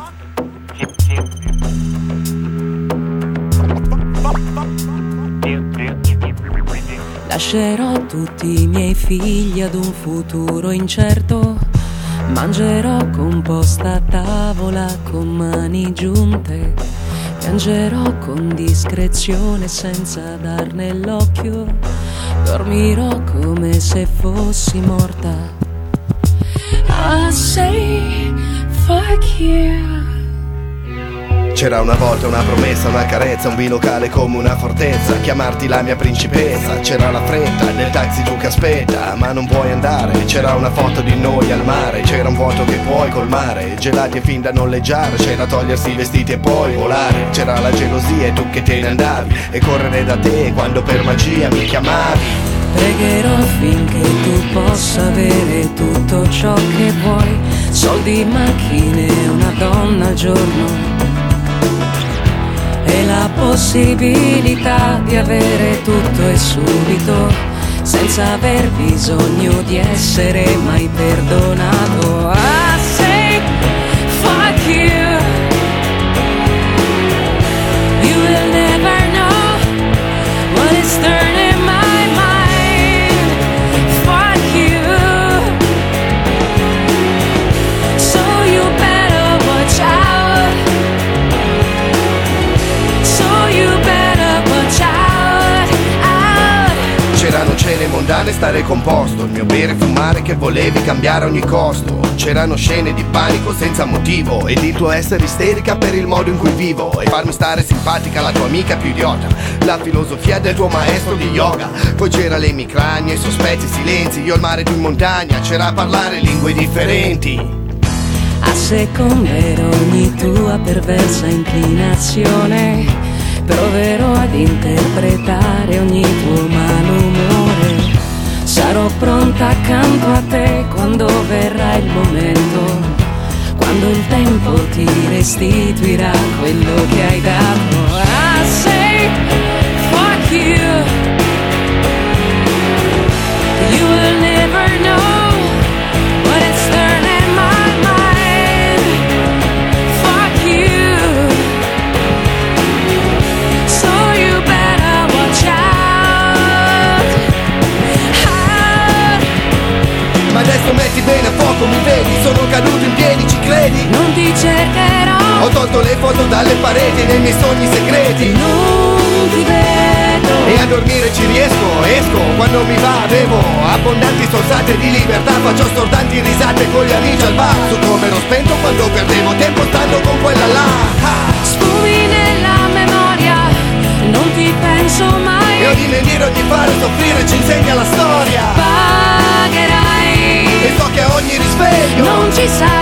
Lascerò tutti i miei figli ad un futuro incerto. Mangerò composta a tavola con mani giunte. Piangerò con discrezione senza darne l'occhio. Dormirò come se fossi morta. I say fuck you. C'era una volta una promessa, una carezza, un bilocale come una fortezza, chiamarti la mia principessa. C'era la fretta del taxi giù che aspetta, ma non puoi andare. C'era una foto di noi al mare, c'era un vuoto che puoi colmare. Gelati e fin da noleggiare, c'era togliersi i vestiti e poi volare. C'era la gelosia e tu che te ne andavi, e correre da te quando per magia mi chiamavi. Pregherò finché tu possa avere tutto ciò che vuoi. Soldi, macchine, una donna al giorno. E la possibilità di avere tutto e subito, senza aver bisogno di essere mai perdonato. I say fuck you. You will never know what is turning my mind. Fuck you. So you better watch out. C'erano cene mondane, stare composto, il mio bere e fumare che volevi cambiare a ogni costo. C'erano scene di panico senza motivo, ed il tuo essere isterica per il modo in cui vivo, e farmi stare simpatica la tua amica più idiota, la filosofia del tuo maestro di yoga. Poi c'era l'emicrania, i sospetti silenzi, io al mare tu in montagna, c'era a parlare lingue differenti. Asseconderò ogni tua perversa inclinazione. Proverò ad interpretare ogni tuo malumore. Sarò pronta accanto a te quando verrà il momento, quando il tempo ti restituirà quello che hai dato. I say fuck you. You will never know what it's turning my mind. Fuck you. So you better watch out. Ma adesso metti bene a fuoco, mi vedi, sono caduto in piedi, ci credi? Non ti cercherò. Ho tolto le foto dalle pareti nei miei sogni segreti. Non ti vedo. E a dormire ci riesco, esco quando mi va, bevo abbondanti sorsate di libertà, faccio stordanti risate con gli amici al bar. Su come ero spento quando perdevo tempo stando con quella là. Sfumi nella memoria, non ti penso mai. E ogni menire, ogni fare soffrire ci insegna la storia. Pagherai. E so che a ogni risveglio Non ci sai.